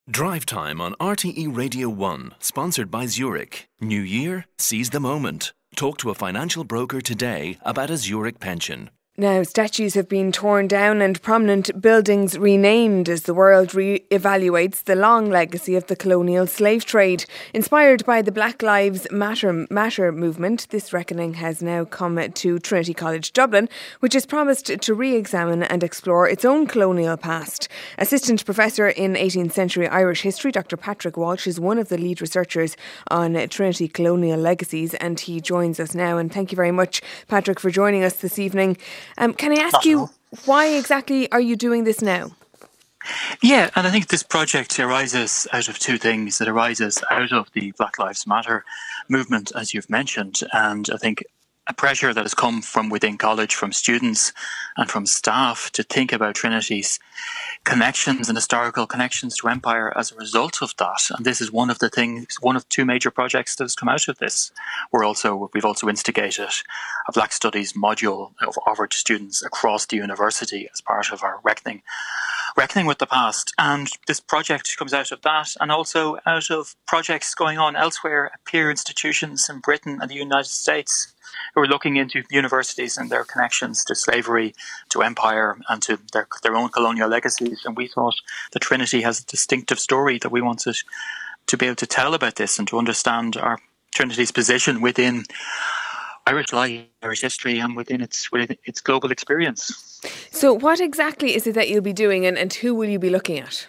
Drive Time on RTE Radio 1, sponsored by Zurich. New year, seize the moment. Talk to a financial broker today about a Zurich pension. Now, statues have been torn down and prominent buildings renamed as the world re-evaluates the long legacy of the colonial slave trade. Inspired by the Black Lives Matter movement, this reckoning has now come to Trinity College Dublin, which has promised to re-examine and explore its own colonial past. Assistant Professor in 18th century Irish history, Dr. Patrick Walsh, is one of the lead researchers on Trinity colonial legacies, and he joins us now. And thank you very much, Patrick, for joining us this evening. Can I ask you, why exactly are you doing this now? Yeah, and I think this project arises out of two things. It arises out of the Black Lives Matter movement, as you've mentioned, and I think a pressure that has come from within college, from students and from staff, to think about Trinity's connections and historical connections to empire as a result of that. And this is one of the things, one of two major projects that has come out of this. We've also instigated a Black Studies module offered to students across the university as part of our reckoning with the past. And this project comes out of that, and also out of projects going on elsewhere at peer institutions in Britain and the United States, who are looking into universities and their connections to slavery, to empire, and to their own colonial legacies. And we thought that Trinity has a distinctive story that we wanted to be able to tell about this, and to understand our Trinity's position within Irish life, Irish history, and within its global experience. So what exactly is it that you'll be doing, and who will you be looking at?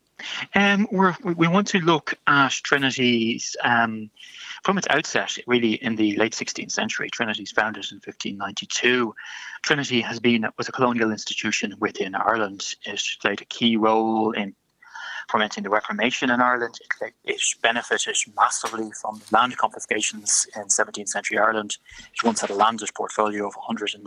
We want to look at Trinity's, from its outset, really in the late 16th century. Trinity's founded in 1592. Trinity was a colonial institution within Ireland. It played a key role in fomenting the Reformation in Ireland. It benefited massively from land confiscations in 17th century Ireland. It once had a landed portfolio of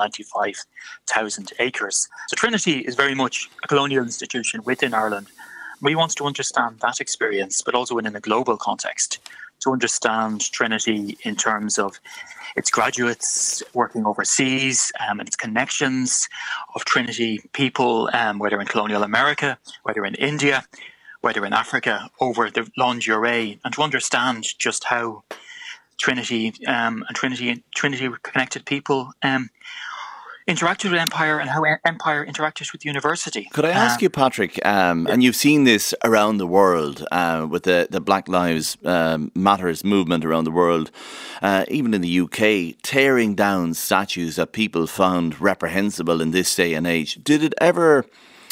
195,000 acres. So Trinity is very much a colonial institution within Ireland. We want to understand that experience, but also in a global context, to understand Trinity in terms of its graduates working overseas, and its connections of Trinity people, whether in colonial America, whether in India, whether in Africa, over the longue durée, and to understand just how Trinity connected people interacted with empire, and how empire interacted with university. Could I ask you, Patrick, and you've seen this around the world with the Black Lives Matters movement around the world, even in the UK, tearing down statues that people found reprehensible in this day and age. Did it ever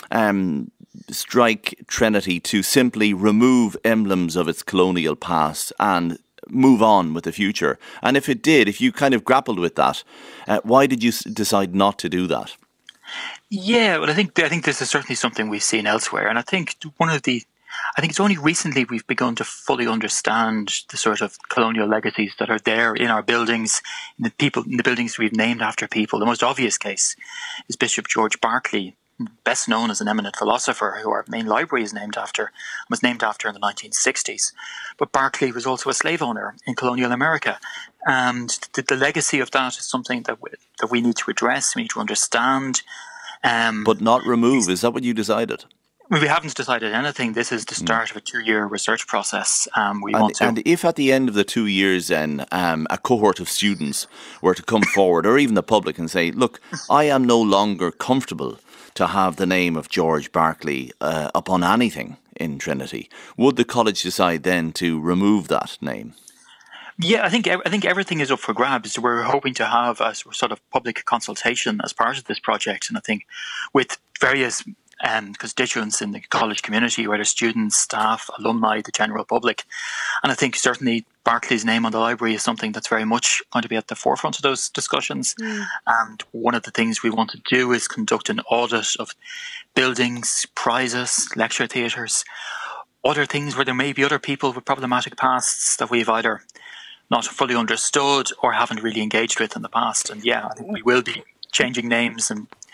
strike Trinity to simply remove emblems of its colonial past and move on with the future? And if it did, if you kind of grappled with that, why did you decide not to do that? Yeah, well, I think this is certainly something we've seen elsewhere, and I think it's only recently we've begun to fully understand the sort of colonial legacies that are there in our buildings, in the buildings we've named after people. The most obvious case is Bishop George Berkeley, best known as an eminent philosopher who our main library was named after in the 1960s. But Berkeley was also a slave owner in colonial America. And the legacy of that is something that we need to address, we need to understand. But not remove, is that what you decided? We haven't decided anything. This is the start of a 2-year research process. And if at the end of the 2 years then a cohort of students were to come forward, or even the public, and say, look, I am no longer comfortable to have the name of George Berkeley upon anything in Trinity, would the college decide then to remove that name? Yeah, I think everything is up for grabs. We're hoping to have a sort of public consultation as part of this project, and I think with various constituents in the college community, whether students, staff, alumni, the general public. And I think certainly Berkeley's name on the library is something that's very much going to be at the forefront of those discussions. And one of the things we want to do is conduct an audit of buildings, prizes, lecture theatres, other things where there may be other people with problematic pasts that we've either not fully understood or haven't really engaged with in the past. And yeah, I think we will be changing names and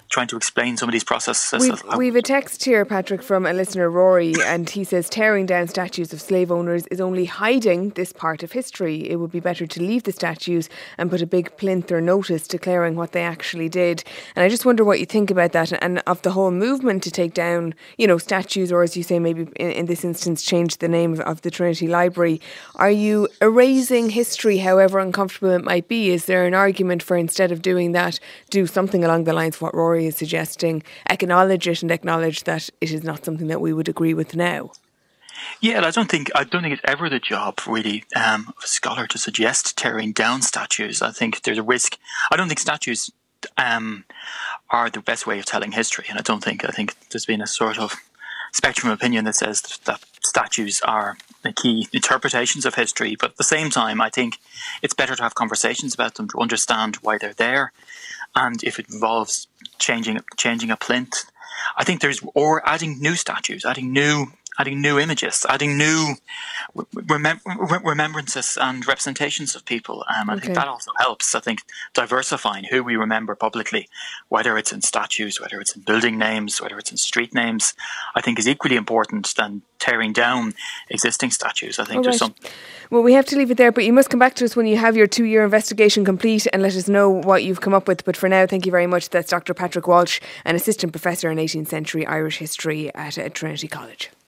trying to explain some of these processes. We've a text here, Patrick, from a listener, Rory, and he says tearing down statues of slave owners is only hiding this part of history. It would be better to leave the statues and put a big plinth or notice declaring what they actually did. And I just wonder what you think about that and of the whole movement to take down, statues, or as you say, maybe in this instance, change the name of the Trinity Library. Are you erasing history, however uncomfortable it might be? Is there an argument for, instead of doing that, do something along the lines of what Rory is suggesting, acknowledge it and acknowledge that it is not something that we would agree with now? Yeah, I don't think it's ever the job really of a scholar to suggest tearing down statues. I think there's a risk. I don't think statues are the best way of telling history, and I think there's been a sort of spectrum of opinion that says that statues are the key interpretations of history. But at the same time, I think it's better to have conversations about them to understand why they're there. And if it involves changing a plinth, I think or adding new statues, adding new images, adding new remembrances and representations of people. I think that also helps. I think diversifying who we remember publicly, whether it's in statues, whether it's in building names, whether it's in street names, I think is equally important than tearing down existing statues. I think there's some... Well, we have to leave it there, but you must come back to us when you have your 2-year investigation complete and let us know what you've come up with. But for now, thank you very much. That's Dr. Patrick Walsh, an assistant professor in 18th century Irish history at Trinity College.